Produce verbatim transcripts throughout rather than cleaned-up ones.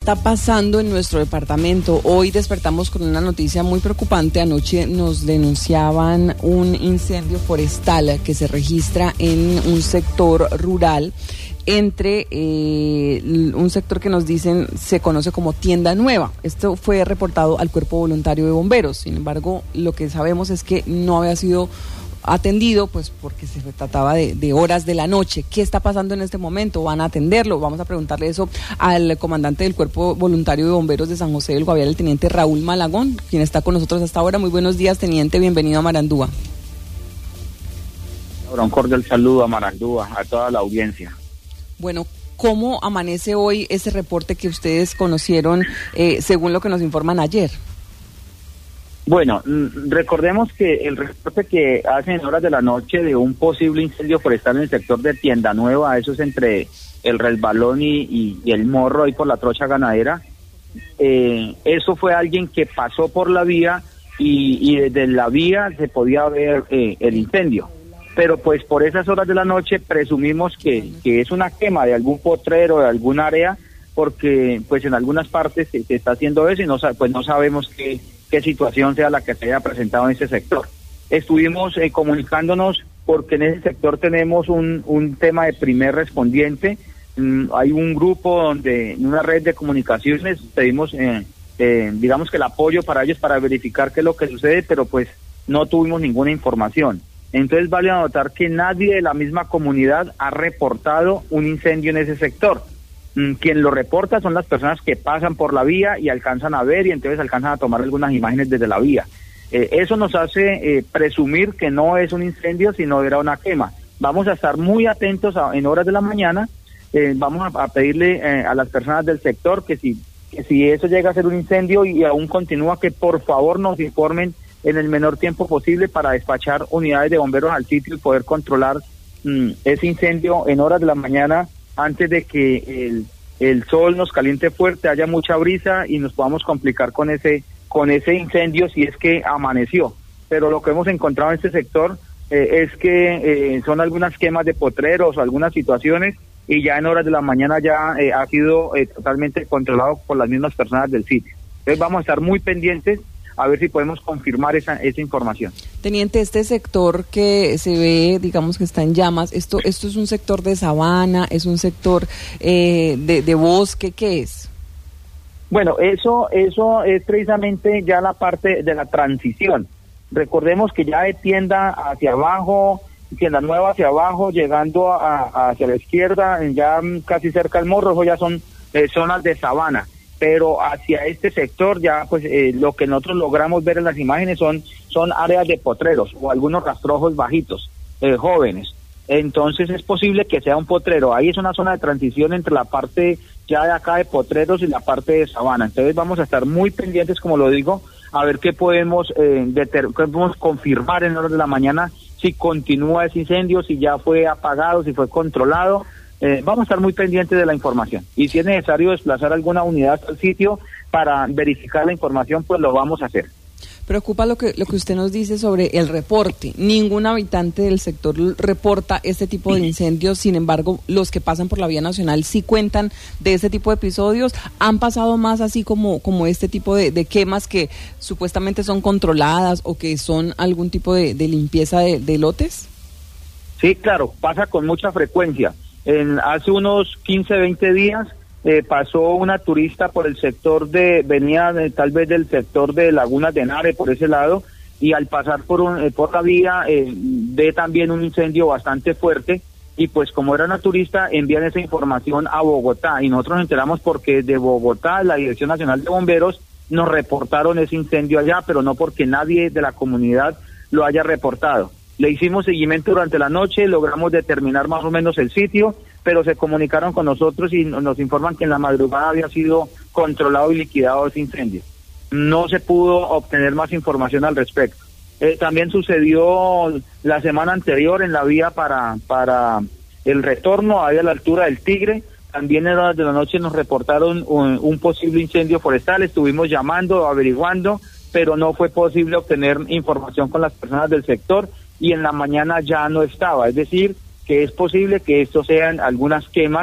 está pasando en nuestro departamento? Hoy despertamos con una noticia muy preocupante. Anoche nos denunciaban un incendio forestal que se registra en un sector rural, entre eh, un sector que nos dicen se conoce como Tienda Nueva. Esto fue reportado al Cuerpo Voluntario de Bomberos. Sin embargo, lo que sabemos es que no había sido atendido, pues porque se trataba de, de horas de la noche. ¿Qué está pasando en este momento? ¿Van a atenderlo? Vamos a preguntarle eso al comandante del Cuerpo Voluntario de Bomberos de San José del Guaviare, el teniente Raúl Malagón, quien está con nosotros hasta ahora. Muy buenos días, teniente, bienvenido a Marandúa. Un cordial saludo a Marandúa, a toda la audiencia. Bueno, ¿cómo amanece hoy ese reporte que ustedes conocieron, eh, según lo que nos informan ayer? Bueno, recordemos que el reporte que hacen en horas de la noche de un posible incendio forestal en el sector de Tienda Nueva, eso es entre el Resbalón y, y, y el Morro, ahí por la trocha ganadera, eh, eso fue alguien que pasó por la vía y, y desde la vía se podía ver eh, el incendio. Pero pues por esas horas de la noche presumimos que, que es una quema de algún potrero, de algún área, porque pues en algunas partes se, se está haciendo eso y no, pues no sabemos qué qué situación sea la que se haya presentado en ese sector. Estuvimos eh, comunicándonos porque en ese sector tenemos un, un tema de primer respondiente. Mm, hay un grupo donde, en una red de comunicaciones, pedimos, eh, eh, digamos que el apoyo para ellos para verificar qué es lo que sucede, pero pues no tuvimos ninguna información. Entonces vale anotar que nadie de la misma comunidad ha reportado un incendio en ese sector. Quien lo reporta son las personas que pasan por la vía y alcanzan a ver y entonces alcanzan a tomar algunas imágenes desde la vía. Eh, eso nos hace eh, presumir que no es un incendio, sino era una quema. Vamos a estar muy atentos a, en horas de la mañana, eh, vamos a, a pedirle eh, a las personas del sector que si, que si eso llega a ser un incendio y aún continúa, que por favor nos informen en el menor tiempo posible para despachar unidades de bomberos al sitio y poder controlar mmm, ese incendio en horas de la mañana, antes de que el, el sol nos caliente fuerte, haya mucha brisa y nos podamos complicar con ese con ese incendio si es que amaneció. Pero lo que hemos encontrado en este sector eh, es que eh, son algunas quemas de potreros o algunas situaciones y ya en horas de la mañana ya eh, ha sido eh, totalmente controlado por las mismas personas del sitio. Entonces vamos a estar muy pendientes a ver si podemos confirmar esa esa información. Teniente, este sector que se ve, digamos que está en llamas, esto esto es un sector de sabana, es un sector eh, de, de bosque, ¿qué es? Bueno, eso eso es precisamente ya la parte de la transición. Recordemos que ya de Tienda hacia abajo, Tienda Nueva hacia abajo, llegando a, hacia la izquierda, ya casi cerca al Morro, eso ya son eh, zonas de sabana. Pero hacia este sector ya pues eh, lo que nosotros logramos ver en las imágenes son son áreas de potreros o algunos rastrojos bajitos, eh, jóvenes. Entonces es posible que sea un potrero. Ahí es una zona de transición entre la parte ya de acá de potreros y la parte de sabana. Entonces vamos a estar muy pendientes, como lo digo, a ver qué podemos, eh, deter- qué podemos confirmar en horas de la mañana, si continúa ese incendio, si ya fue apagado, si fue controlado. Eh, vamos a estar muy pendientes de la información y si es necesario desplazar alguna unidad hasta el sitio para verificar la información, pues lo vamos a hacer. Preocupa lo que lo que usted nos dice sobre el reporte. Ningún habitante del sector reporta este tipo de incendios, sin embargo, los que pasan por la vía nacional sí cuentan de este tipo de episodios. ¿Han pasado más así como, como este tipo de, de quemas que supuestamente son controladas o que son algún tipo de, de limpieza de, de lotes? Sí, claro, pasa con mucha frecuencia. En, hace unos quince, veinte días eh, pasó una turista por el sector de, venía de, tal vez del sector de Lagunas de Nare, por ese lado, y al pasar por, un, eh, por la vía eh, ve también un incendio bastante fuerte, y pues como era una turista envían esa información a Bogotá, y nosotros nos enteramos porque de Bogotá, la Dirección Nacional de Bomberos, nos reportaron ese incendio allá, pero no porque nadie de la comunidad lo haya reportado. Le hicimos seguimiento durante la noche, logramos determinar más o menos el sitio, pero se comunicaron con nosotros y nos informan que en la madrugada había sido controlado y liquidado ese incendio. No se pudo obtener más información al respecto. Eh, también sucedió la semana anterior en la vía para para el retorno, ahí a la altura del Tigre. También en horas de la noche nos reportaron un, un posible incendio forestal, estuvimos llamando, averiguando, pero no fue posible obtener información con las personas del sector, y en la mañana ya no estaba, es decir, que es posible que esto sean algunas quemas que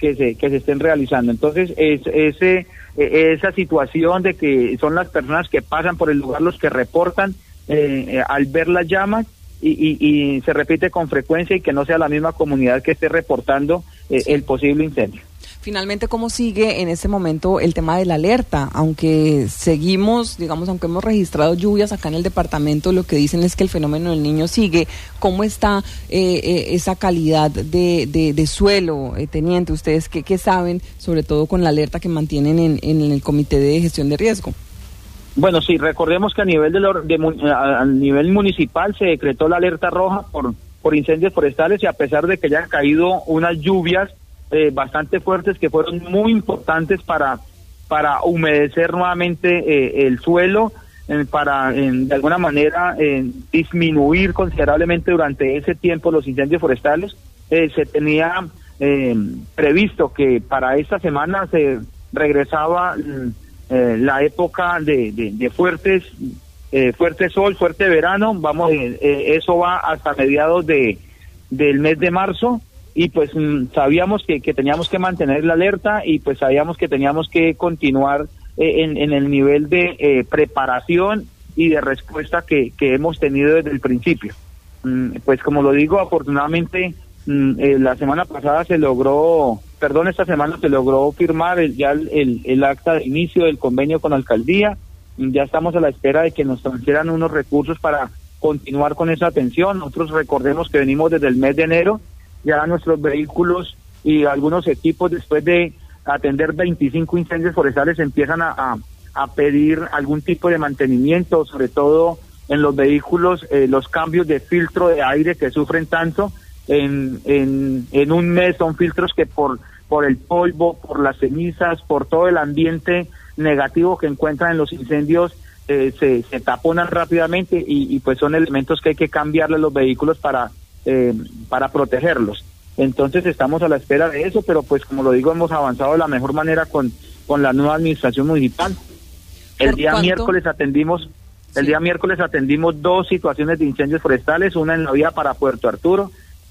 que se que se estén realizando. Entonces, es, ese esa situación de que son las personas que pasan por el lugar los que reportan eh, al ver las llamas, y, y, y se repite con frecuencia, y que no sea la misma comunidad que esté reportando eh, sí. el posible incendio. Finalmente, ¿cómo sigue en este momento el tema de la alerta? Aunque seguimos, digamos, aunque hemos registrado lluvias acá en el departamento, lo que dicen es que el fenómeno del Niño sigue. ¿Cómo está eh, eh, esa calidad de, de, de suelo, eh, teniente? ¿Ustedes qué, qué saben, sobre todo con la alerta que mantienen en, en el Comité de Gestión de Riesgo? Bueno, sí, recordemos que a nivel de, lo, de a nivel municipal se decretó la alerta roja por, por incendios forestales, y a pesar de que ya han caído unas lluvias Eh, bastante fuertes que fueron muy importantes para para humedecer nuevamente eh, el suelo, eh, para eh, de alguna manera eh, disminuir considerablemente durante ese tiempo los incendios forestales. Eh, se tenía eh, previsto que para esta semana se regresaba eh, la época de, de, de fuertes eh, fuerte sol, fuerte verano. Vamos, eh, eh, eso va hasta mediados de del mes de marzo. Y pues sabíamos que, que teníamos que mantener la alerta, y pues sabíamos que teníamos que continuar eh, en, en el nivel de eh, preparación y de respuesta que, que hemos tenido desde el principio. Mm, pues como lo digo, afortunadamente mm, eh, la semana pasada se logró, perdón, esta semana se logró firmar el, ya el, el, el acta de inicio del convenio con la alcaldía. Ya estamos a la espera de que nos transfieran unos recursos para continuar con esa atención. Nosotros recordemos que venimos desde el mes de enero. Ya nuestros vehículos y algunos equipos, después de atender veinticinco incendios forestales, empiezan a, a, a pedir algún tipo de mantenimiento, sobre todo en los vehículos, eh, los cambios de filtro de aire que sufren tanto. En, en, en un mes son filtros que por, por el polvo, por las cenizas, por todo el ambiente negativo que encuentran en los incendios, eh, se, se taponan rápidamente, y, y pues son elementos que hay que cambiarle a los vehículos para Eh, para protegerlos. Entonces estamos a la espera de eso, pero pues como lo digo, hemos avanzado de la mejor manera con, con la nueva administración municipal. El día ¿Cuánto? miércoles atendimos, el sí. día miércoles atendimos dos situaciones de incendios forestales, una en la vía para Puerto Arturo,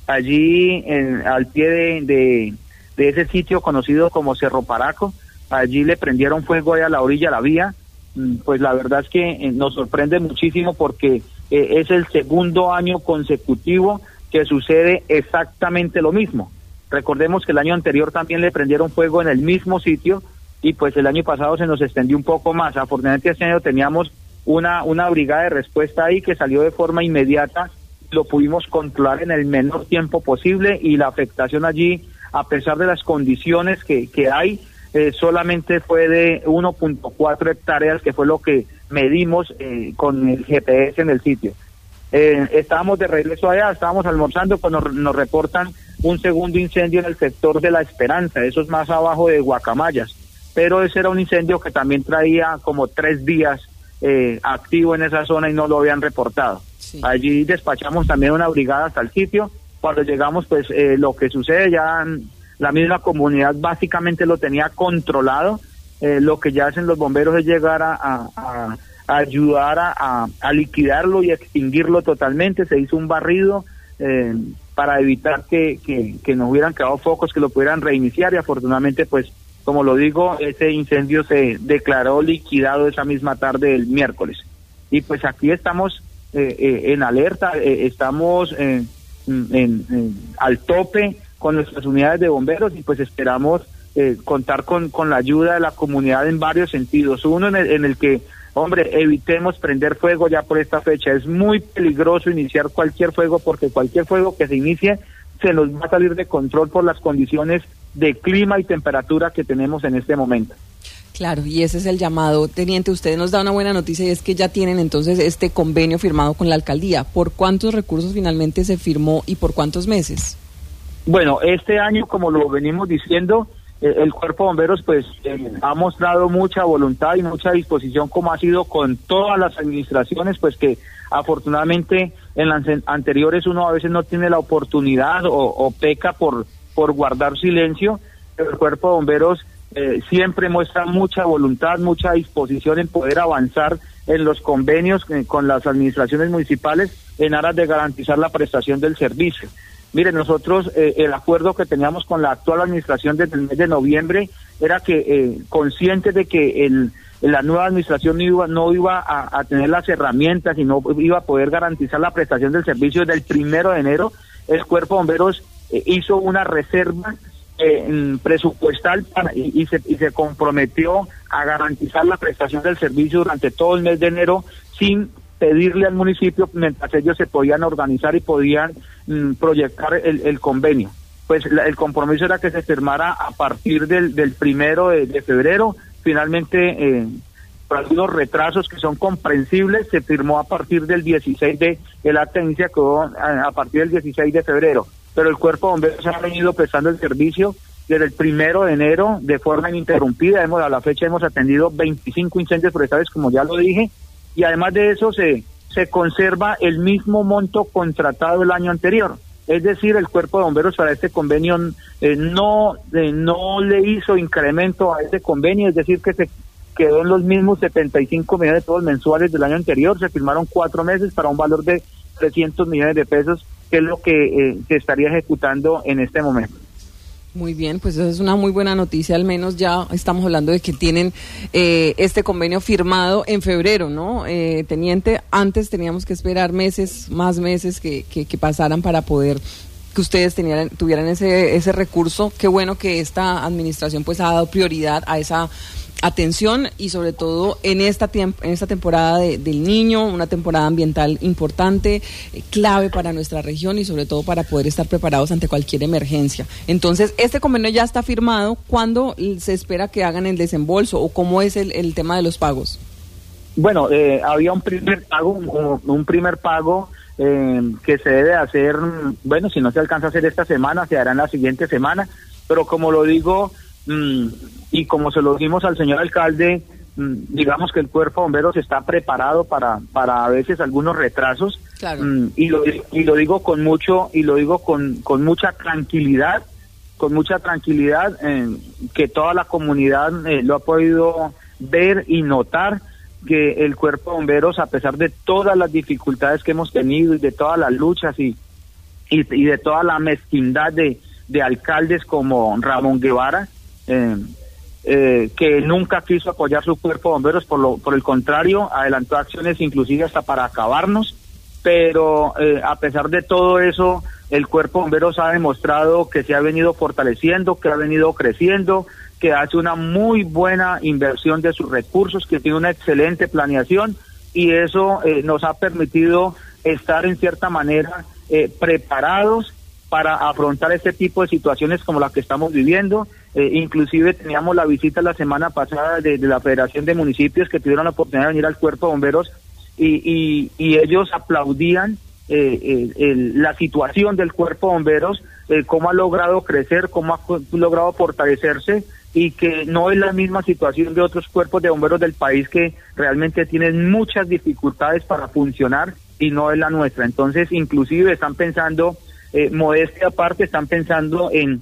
allí en, al pie de, de, de ese sitio conocido como Cerro Paraco. Allí le prendieron fuego ahí a la orilla de la vía. Pues la verdad es que eh, nos sorprende muchísimo, porque eh, es el segundo año consecutivo que sucede exactamente lo mismo. Recordemos que el año anterior también le prendieron fuego en el mismo sitio, y pues el año pasado se nos extendió un poco más. Afortunadamente este año teníamos una, una brigada de respuesta ahí que salió de forma inmediata, lo pudimos controlar en el menor tiempo posible, y la afectación allí, a pesar de las condiciones que, que hay, eh, solamente fue de uno punto cuatro hectáreas, que fue lo que medimos eh, con el G P S en el sitio. Eh, estábamos de regreso allá, estábamos almorzando cuando nos reportan un segundo incendio en el sector de La Esperanza, eso es más abajo de Guacamayas, pero ese era un incendio que también traía como tres días eh, activo en esa zona y no lo habían reportado. Sí. Allí despachamos también una brigada hasta el sitio. Cuando llegamos, pues eh, lo que sucede, ya la misma comunidad básicamente lo tenía controlado. Eh, lo que ya hacen los bomberos es llegar a, a, a ayudar a, a, a liquidarlo y extinguirlo totalmente. Se hizo un barrido eh, para evitar que, que, que nos hubieran quedado focos que lo pudieran reiniciar, y afortunadamente, pues, como lo digo, ese incendio se declaró liquidado esa misma tarde del miércoles. Y pues aquí estamos eh, eh, en alerta, eh, estamos eh, en, en, al tope con nuestras unidades de bomberos, y pues esperamos eh, contar con, con la ayuda de la comunidad en varios sentidos. Uno en el, en el que hombre, evitemos prender fuego ya por esta fecha. Es muy peligroso iniciar cualquier fuego, porque cualquier fuego que se inicie se nos va a salir de control por las condiciones de clima y temperatura que tenemos en este momento. Claro, y ese es el llamado. Teniente, usted nos da una buena noticia, y es que ya tienen entonces este convenio firmado con la alcaldía. ¿Por cuántos recursos finalmente se firmó y por cuántos meses? Bueno, este año, como lo venimos diciendo, el Cuerpo de Bomberos pues eh, ha mostrado mucha voluntad y mucha disposición, como ha sido con todas las administraciones, pues que afortunadamente en las anteriores uno a veces no tiene la oportunidad o, o peca por, por guardar silencio, pero el Cuerpo de Bomberos eh, siempre muestra mucha voluntad, mucha disposición en poder avanzar en los convenios eh, con las administraciones municipales en aras de garantizar la prestación del servicio. Miren, nosotros eh, el acuerdo que teníamos con la actual administración desde el mes de noviembre era que, eh, conscientes de que el, la nueva administración no iba, no iba a, a tener las herramientas y no iba a poder garantizar la prestación del servicio desde el primero de enero, el Cuerpo de Bomberos eh, hizo una reserva eh, presupuestal para, y, y, se, y se comprometió a garantizar la prestación del servicio durante todo el mes de enero sin pedirle al municipio mientras ellos se podían organizar y podían mm, proyectar el, el convenio. Pues la, el compromiso era que se firmara a partir del, del primero de, de febrero. Finalmente, eh, por algunos retrasos que son comprensibles, se firmó a partir del dieciséis de, el acta de inicia quedó a, a partir del dieciséis de febrero. Pero el Cuerpo de Bomberos ha venido prestando el servicio desde el primero de enero de forma ininterrumpida. Hemos, a la fecha hemos atendido veinticinco incendios forestales, como ya lo dije, y además de eso se, se conserva el mismo monto contratado el año anterior. Es decir, el Cuerpo de Bomberos para este convenio eh, no, eh, no le hizo incremento a este convenio, es decir, que se quedó en los mismos setenta y cinco millones de pesos mensuales del año anterior. Se firmaron cuatro meses para un valor de trescientos millones de pesos, que es lo que eh, se estaría ejecutando en este momento. Muy bien, pues eso es una muy buena noticia, al menos ya estamos hablando de que tienen eh, este convenio firmado en febrero, ¿no? Eh, teniente, antes teníamos que esperar meses, más meses que, que, que pasaran para poder que ustedes tenían, tuvieran ese, ese recurso. Qué bueno que esta administración pues ha dado prioridad a esa atención y sobre todo en esta tiemp- en esta temporada de, del niño, una temporada ambiental importante, eh, clave para nuestra región y sobre todo para poder estar preparados ante cualquier emergencia. Entonces, este convenio ya está firmado. ¿Cuándo se espera que hagan el desembolso o cómo es el, el tema de los pagos? Bueno, eh, había un primer pago, un, un primer pago eh, que se debe hacer, bueno, si no se alcanza a hacer esta semana, se hará en la siguiente semana, pero como lo digo, Mm, y como se lo dimos al señor alcalde, mm, digamos que el Cuerpo de Bomberos está preparado para para a veces algunos retrasos. Claro. mm, y lo y lo digo con mucho y lo digo con con mucha tranquilidad, con mucha tranquilidad eh, que toda la comunidad eh, lo ha podido ver y notar, que el Cuerpo de Bomberos, a pesar de todas las dificultades que hemos tenido y de todas las luchas y y, y de toda la mezquindad de de alcaldes como Ramón Guevara, Eh, eh, que nunca quiso apoyar su Cuerpo de Bomberos, por lo por el contrario, adelantó acciones inclusive hasta para acabarnos, pero eh, a pesar de todo eso, el Cuerpo de Bomberos ha demostrado que se ha venido fortaleciendo, que ha venido creciendo, que hace una muy buena inversión de sus recursos, que tiene una excelente planeación, y eso eh, nos ha permitido estar en cierta manera eh, preparados para afrontar este tipo de situaciones como la que estamos viviendo. Eh, inclusive teníamos la visita la semana pasada de, de la Federación de Municipios, que tuvieron la oportunidad de venir al Cuerpo de Bomberos y, y, y ellos aplaudían eh, eh, el, la situación del Cuerpo de Bomberos, eh, cómo ha logrado crecer, cómo ha logrado fortalecerse, y que no es la misma situación de otros cuerpos de bomberos del país que realmente tienen muchas dificultades para funcionar, y no es la nuestra. Entonces, inclusive están pensando, eh, modestia aparte, están pensando en,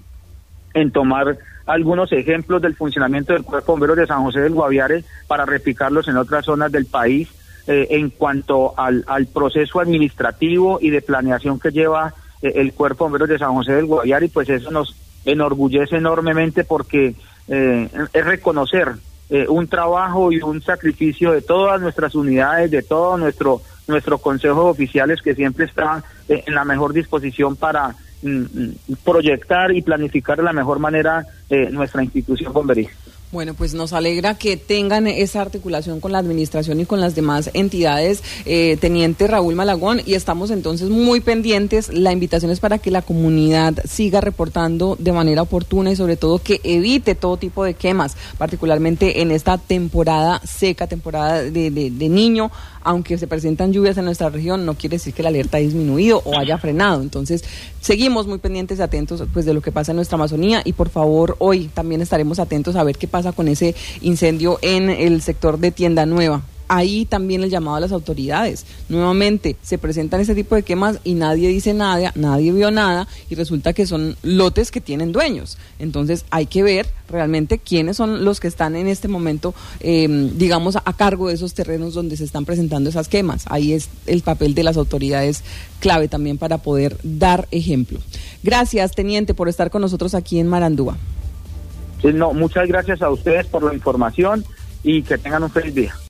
en tomar algunos ejemplos del funcionamiento del Cuerpo de Bomberos de San José del Guaviare para replicarlos en otras zonas del país, eh, en cuanto al, al proceso administrativo y de planeación que lleva eh, el Cuerpo de Bomberos de San José del Guaviare, y pues eso nos enorgullece enormemente, porque eh, es reconocer eh, un trabajo y un sacrificio de todas nuestras unidades, de todo nuestro nuestro consejo de oficiales, que siempre está eh, en la mejor disposición para proyectar y planificar de la mejor manera eh, nuestra institución bomberil. Bueno, pues nos alegra que tengan esa articulación con la administración y con las demás entidades, eh, Teniente Raúl Malagón, y estamos entonces muy pendientes. La invitación es para que la comunidad siga reportando de manera oportuna y sobre todo que evite todo tipo de quemas, particularmente en esta temporada seca, temporada de, de, de niño. Aunque se presentan lluvias en nuestra región, no quiere decir que la alerta ha disminuido o haya frenado. Entonces, seguimos muy pendientes y atentos pues de lo que pasa en nuestra Amazonía, y por favor, hoy también estaremos atentos a ver qué pasa con ese incendio en el sector de Tienda Nueva. ahí también el llamado a las autoridades. Nuevamente, se presentan ese tipo de quemas y nadie dice nada, nadie vio nada, y resulta que son lotes que tienen dueños. Entonces hay que ver realmente quiénes son los que están en este momento, eh, digamos, a cargo de esos terrenos donde se están presentando esas quemas. Ahí es el papel de las autoridades clave también para poder dar ejemplo. Gracias, teniente, por estar con nosotros aquí en Marandúa. Sí, no, muchas gracias a ustedes por la información y que tengan un feliz día.